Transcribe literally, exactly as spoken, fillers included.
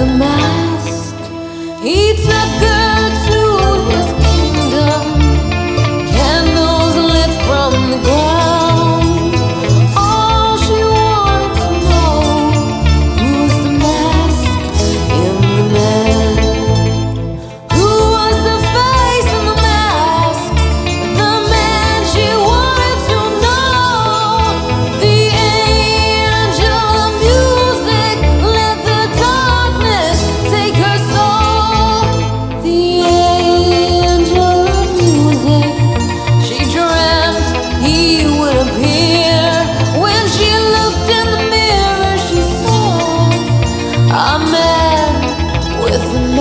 the mask. He took her to his kingdom, candles lit from the ground. All she wanted to know, who's the mask in the man? Who was the face in the mask? The man she wanted to know. The angel of music let the darkness take her soul. The angel of music, she dreamt he would appear. When she looked in the mirror, she saw a man with